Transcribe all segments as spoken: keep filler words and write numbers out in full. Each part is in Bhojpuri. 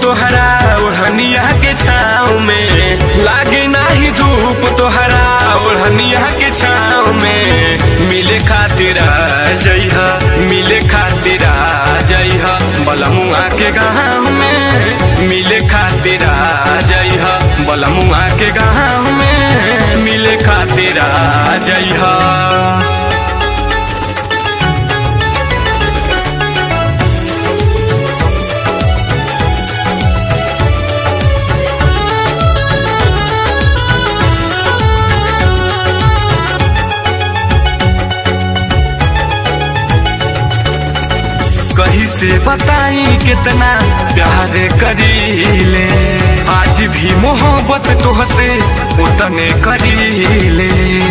तोहरा ओढ़निया के छाँव में, लागे नाही धूप तोहरा ओढ़निया के छाँव में। मिले खातिर जइहा, मिले खातिर जइहा बलमुआ के गाँव में। मिले खातिर जइहा बलमुआ के गाँव में, मिले खातिर जइहा। कहीं से बताई कितना प्यार करीले, आज भी मोहब्बत तुहसे उतने करीले।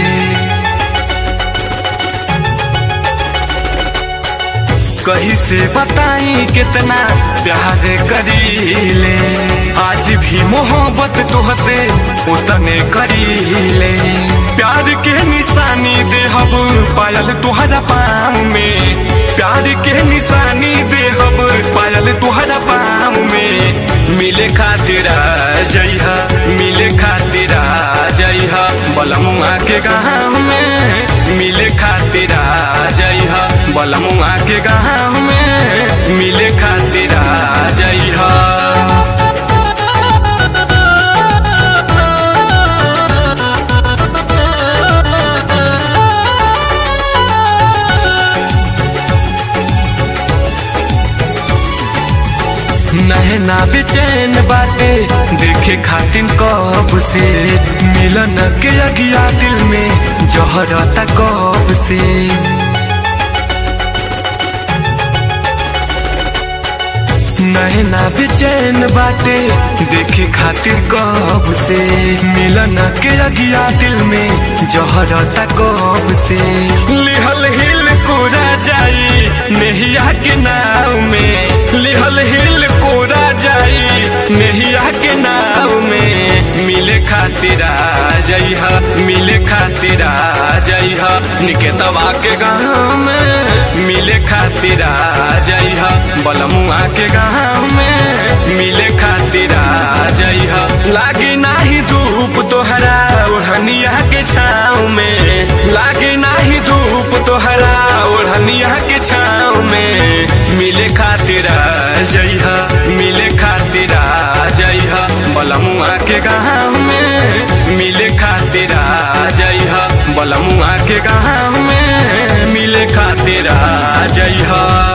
कहीं से बताई कितना प्यार करीले, आज भी मोहब्बत तुहसे उतने करीले। प्यार के निशानी देहब पायल तुहरा पाँव में, प्यार के निशानी देहब पायल तुहरा पाँव में। मिले खातिर जइहा, मिले खातिर जइहा बलमुआ के गाँव में। मिले खातिर जइहा बलमुआ के गाँव में, मिले खातिर जइहा। नहना बेचैन बाटे देखे खातिन कब से, मिलन के अगिया दिल में जहरता कब से। नहना बेचैन बाटे देखे खातिर कब से, मिलन के अगिया दिल में जहरता कब से। लिहल हिल कोरा जाई नेहिया के नाव में, लिहल हिल कोरा जाई नेहिया के नाव में। मिले खातिर जइहा, मिले खातिर जइहा निकेतवा के गाँव में। मिले खातिर जइहा बलमुआ के गाँव में, मिले खातिर जइहा। लागे नाही धूप तोहरा ओढ़निया के छाँव में, लागे नाही धूप तोहरा ओढ़निया के छाँव में। मिले खातिर जइहा, मिले खातिर जइहा बलमुआ के गाँव में। मिले खातिर जइहा बलमुआ के गाँव में, मिले खातिर जइहा।